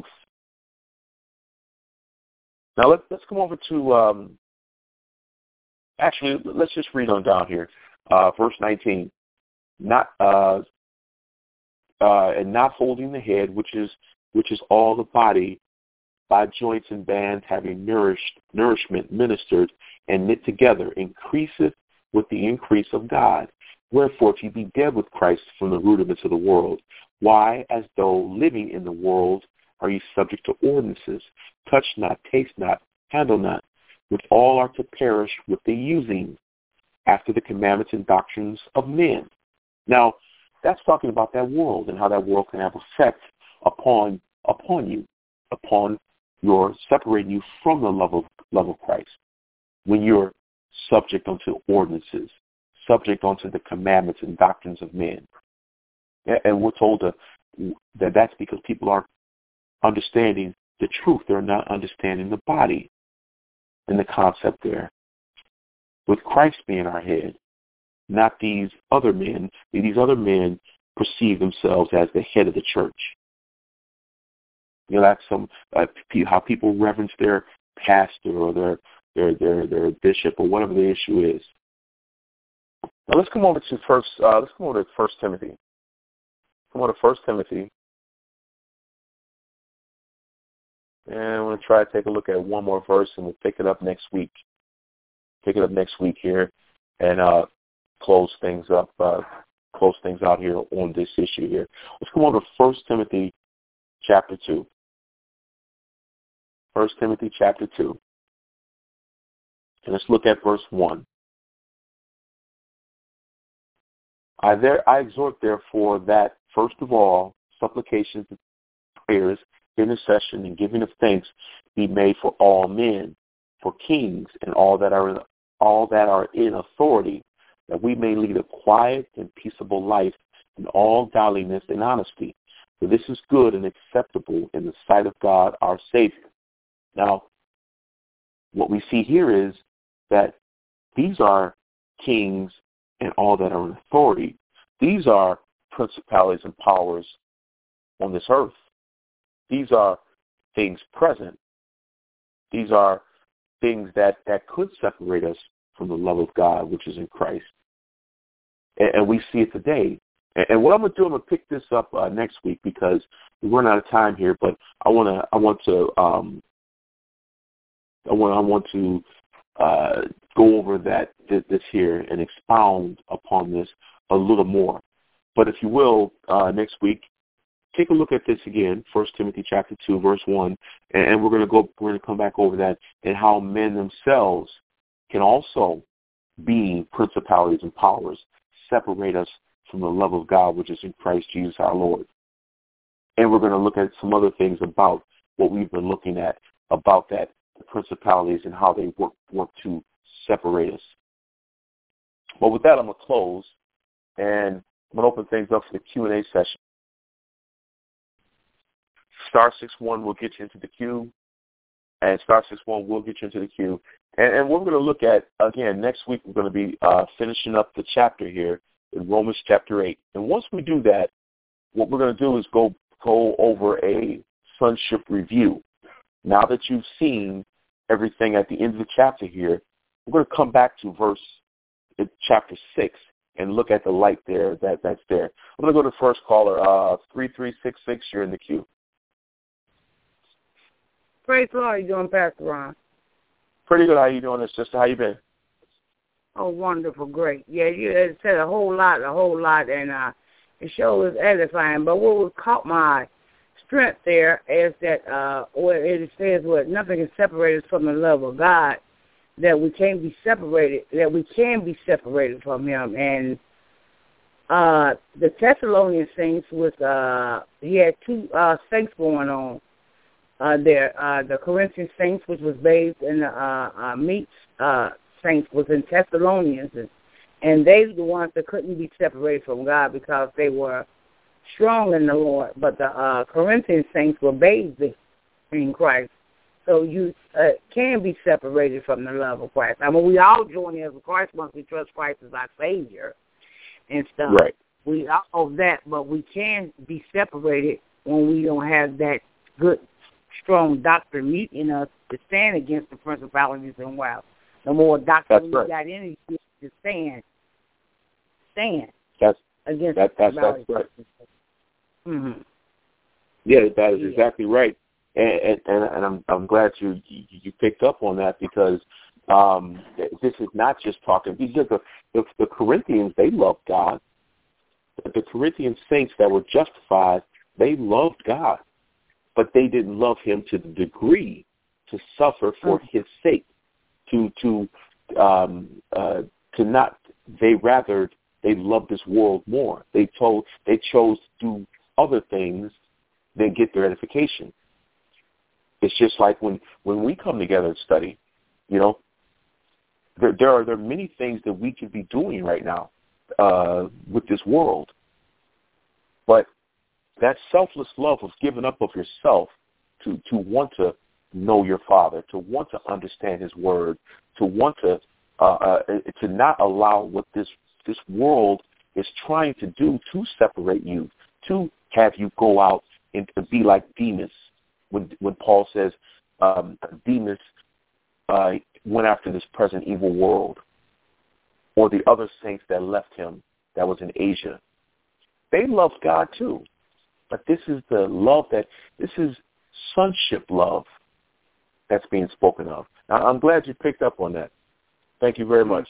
Now let's let's come over to um, actually let's just read on down here, uh, verse nineteen. Not uh, uh, and not holding the head, which is which is all the body, by joints and bands, having nourished nourishment ministered and knit together, increaseth with the increase of God. Wherefore, if ye be dead with Christ from the rudiments of the world, why, as though living in the world, are ye subject to ordinances? Touch not, taste not, handle not, which all are to perish with the using, after the commandments and doctrines of men. Now, that's talking about that world and how that world can have effect upon upon you, upon your separating you from the love of love of Christ. When you're subject unto ordinances, subject unto the commandments and doctrines of men. And we're told to, that that's because people aren't understanding the truth. They're not understanding the body and the concept there. With Christ being our head, not these other men. These other men perceive themselves as the head of the church. You know, that's some uh, how people reverence their pastor or their their their their bishop or whatever the issue is. Now let's come over to first. Uh, let's come over to First Timothy. Come over to First Timothy, and I'm going to try to take a look at one more verse, and we'll pick it up next week. Pick it up next week here, and uh, close things up. Uh, close things out here on this issue here. Let's come over to First Timothy, chapter two. First Timothy, chapter two, and let's look at verse one. I there I exhort therefore that first of all supplications, prayers, intercession, and giving of thanks be made for all men, for kings, and all that are in, all that are in authority, that we may lead a quiet and peaceable life in all godliness and honesty. For this is good and acceptable in the sight of God our Savior. Now, what we see here is that these are kings and all that are in authority. These are principalities and powers on this earth. These are things present. These are things that, that could separate us from the love of God, which is in Christ. And, and we see it today. And, and what I'm going to do, I'm going to pick this up uh, next week because we're running out of time here. But I want to, I want to, um, I want, I want to uh, go over that this, this here and expound upon this a little more. But if you will, uh, next week, take a look at this again, First Timothy chapter two, verse one, and, and we're going to go. We're going to come back over that and how men themselves can also be principalities and powers, separate us from the love of God, which is in Christ Jesus our Lord. And we're going to look at some other things about what we've been looking at about that, the principalities and how they work work to separate us. Well, with that, I'm going to close, and I'm going to open things up for the Q and A session. Star six one will get you into the queue, and star six one will get you into the queue. And, and what we're going to look at, again, next week, we're going to be uh, finishing up the chapter here in Romans chapter eight. And once we do that, what we're going to do is go go over a sonship review. Now that you've seen everything at the end of the chapter here, we're going to come back to verse uh, chapter six and look at the light there that, that's there. I'm going to go to the first caller, uh, three three six six. You're in the queue. Praise the Lord. How you doing, Pastor Ron? Pretty good. How you doing, sister? How you been? Oh, wonderful, great. Yeah, you said a whole lot, a whole lot, and uh, it sure was edifying. But what caught my strength there is that, uh, where it says, "What nothing can separate us from the love of God." That we can't be separated. That we can be separated from Him. And uh, the Thessalonian saints was uh, he had two uh, saints going on. Uh, there, uh, the Corinthian saints, which was bathed in the uh, uh, meat uh, saints, was in Thessalonians, and, and they were the ones that couldn't be separated from God because they were strong in the Lord. But the uh, Corinthian saints were bathed in Christ, So you uh, can be separated from the love of Christ. I mean, we all join in with Christ once we trust Christ as our Savior and stuff. Right. We all that, but we can be separated when we don't have that good, strong doctrine meet in us to stand against the principalities and wiles. The more doctrine right. we got in it, to stand, stand that's, against that, that's, the that's right. Mm-hmm. Yeah, that is yeah. exactly right. And, and, and I'm, I'm glad you, you picked up on that because um, this is not just talking. Because the, the, the Corinthians, they loved God. The Corinthian saints that were justified, they loved God, but they didn't love him to the degree to suffer for his sake, to to um, uh, to not. They rather they loved this world more. They told they chose to do other things than get their edification. It's just like when, when we come together and study, you know, there, there are there are many things that we could be doing right now uh, with this world, but that selfless love of giving up of yourself to, to want to know your Father, to want to understand His Word, to want to uh, uh, to not allow what this this world is trying to do to separate you, to have you go out and to be like Demas. When when Paul says um, Demas uh, went after this present evil world, or the other saints that left him that was in Asia, they loved God too. But this is the love that, this is sonship love that's being spoken of. Now, I'm glad you picked up on that. Thank you very much.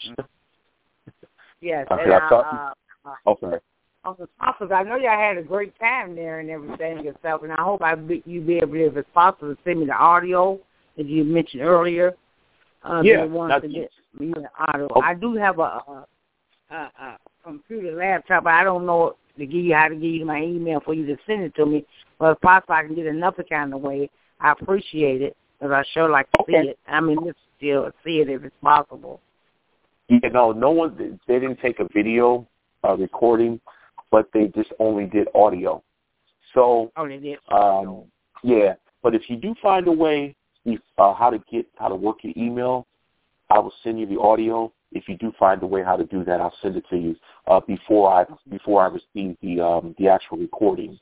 Yes. Okay, and, I thought, uh, uh, oh, sorry. On the topic, I know y'all had a great time there and everything yourself, and I hope I be, you be able to, if it's possible, to send me the audio that you mentioned earlier. Uh, yeah. the ones to get me the audio. Oh. I do have a, a, a, a computer laptop, but I don't know to give you how to give you my email for you to send it to me. But if possible, I can get another kind of way. I appreciate it because I sure like to okay. see it. I mean, let's still see it if it's possible. Yeah, no, no one, they didn't take a video uh, recording, but they just only did audio. So, oh, they did. Um, yeah, but if you do find a way uh, how to get, how to work your email, I will send you the audio. If you do find a way how to do that, I'll send it to you uh, before I before I receive the um, the actual recording.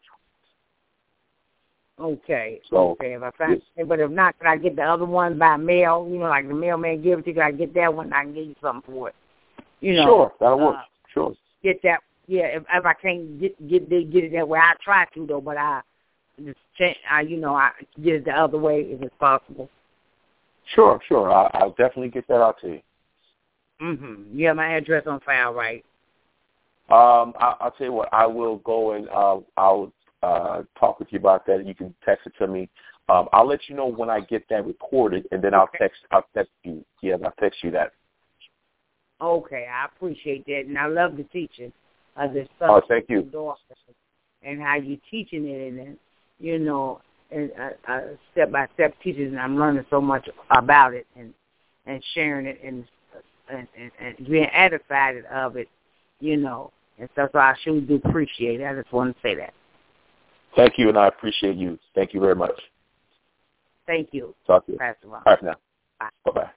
Okay. So, okay. If I find, yes. But if not, can I get the other one by mail? You know, like the mailman give it to you. Can I get that one? I can give you something for it. You know. Sure, that'll work. Uh, sure. Get that. Yeah. If, if I can't get get get it that way, I try to though. But I just change. I you know I get it the other way if it's possible. Sure, sure. I, I'll definitely get that out to you. Mhm. You have my address on file, right? Um, I, I'll tell you what. I will go and uh, I'll uh, talk with you about that. You can text it to me. Um, I'll let you know when I get that recorded, and then I'll text. I'll text you. Yeah, I'll text you that. Okay, I appreciate that, and I love the teaching of this Oh, stuff. thank you. And how you teaching it, and then, you know, and uh, uh, step by step teaching, and I'm learning so much about it, and and sharing it, and and, and, and being edified of it, you know, and stuff. So I sure do appreciate it. I just want to say that. Thank you, and I appreciate you. Thank you very much. Thank you. Talk to you. Pastor Ron. All right, now. Bye. Bye-bye.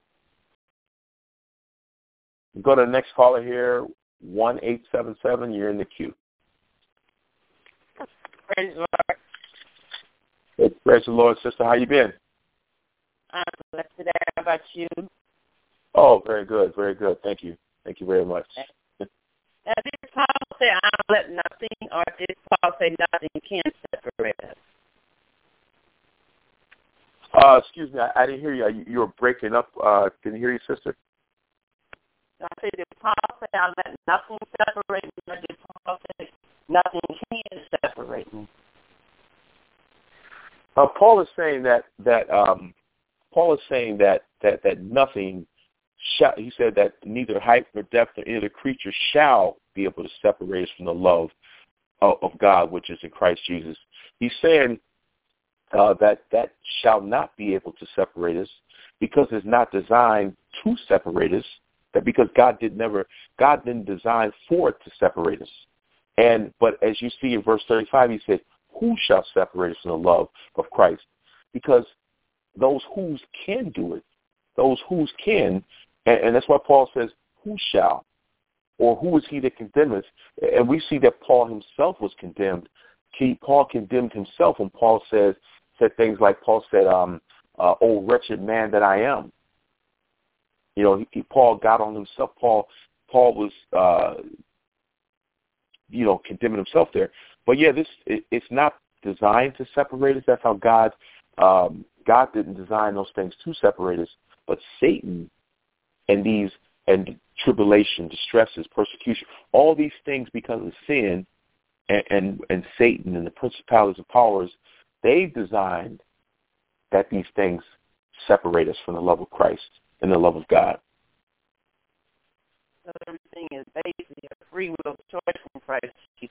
Go to the next caller here, one eight seven seven. You're in the queue. Praise the Lord. Hey, praise the Lord, sister. How you been? I'm blessed today. How about you? Oh, very good, very good. Thank you. Thank you very much. Now, did Paul say, I'll let nothing, or did Paul say nothing can separate us? Uh, excuse me, I, I didn't hear you. You, you were breaking up. Uh, can you hear you, sister? I said, did Paul say, I'll let nothing separate me, or did Paul say nothing can separate me? Uh, Paul is saying that that um, Paul is saying that that that nothing. Shall, he said that neither height nor depth nor any other creature shall be able to separate us from the love of, of God, which is in Christ Jesus. He's saying uh, that that shall not be able to separate us because it's not designed to separate us. That because God did never, God didn't design for it to separate us. And but as you see in verse thirty-five, he said, "Who shall separate us from the love of Christ?" Because those who's can do it. Those who's can, and, and that's why Paul says, who shall? Or who is he that condemneth? And we see that Paul himself was condemned. He, Paul condemned himself when Paul says, said things like, Paul said, um, uh, oh, wretched man that I am. You know, he, he, Paul got on himself. Paul Paul was, uh, you know, condemning himself there. But, yeah, this it, it's not designed to separate us. That's how God, um, God didn't design those things to separate us. But Satan and these, and tribulation, distresses, persecution, all these things because of sin and, and, and Satan and the principalities and powers, they've designed that these things separate us from the love of Christ and the love of God. So everything is basically a free will choice from Christ Jesus.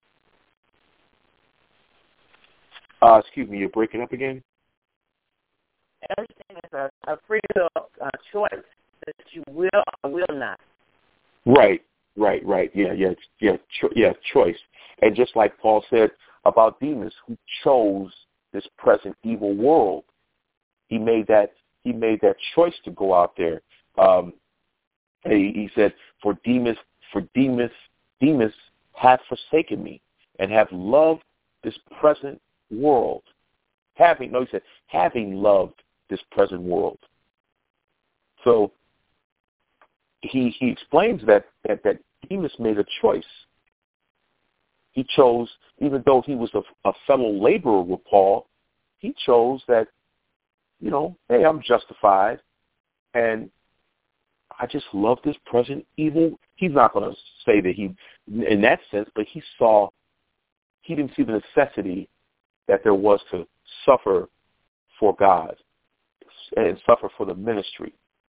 Uh, excuse me, you're breaking up again? Everything is a, a free will uh, choice that you will or will not. Right, right, right. Yeah, yeah, yeah, cho- yeah, choice. And just like Paul said about Demas, who chose this present evil world, he made that he made that choice to go out there. Um, he, he said, "For Demas, for Demas, Demas hath forsaken me, and have loved this present world." Having, no, he said, having loved this present world. So he he explains that that, that Demas made a choice. He chose, even though he was a, a fellow laborer with Paul, he chose that, you know, hey, I'm justified, and I just love this present evil. He's not going to say that he, in that sense, but he saw, he didn't see the necessity that there was to suffer for God and suffer for the ministry.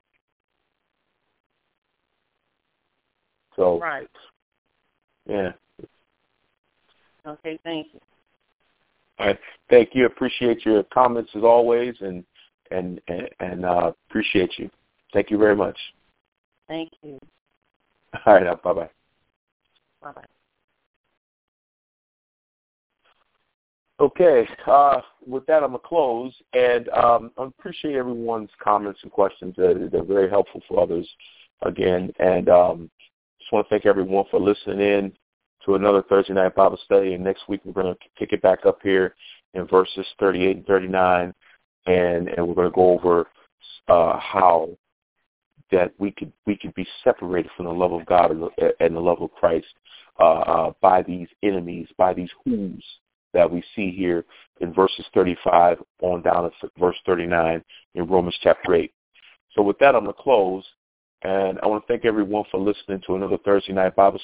So, right. Yeah. Okay, thank you. All right, thank you. Appreciate your comments as always, and and and, and uh, appreciate you. Thank you very much. Thank you. All right, bye bye. Bye bye. Okay, uh, with that, I'm going to close, and um, I appreciate everyone's comments and questions. They're, they're very helpful for others, again, and um, just want to thank everyone for listening in to another Thursday Night Bible Study, and next week we're going to pick it back up here in verses thirty-eight and thirty-nine, and, and we're going to go over uh, how that we could we could be separated from the love of God and the, and the love of Christ uh, uh, by these enemies, by these who's that we see here in verses thirty-five on down to verse thirty-nine in Romans chapter eight. So with that, I'm going to close, and I want to thank everyone for listening to another Thursday Night Bible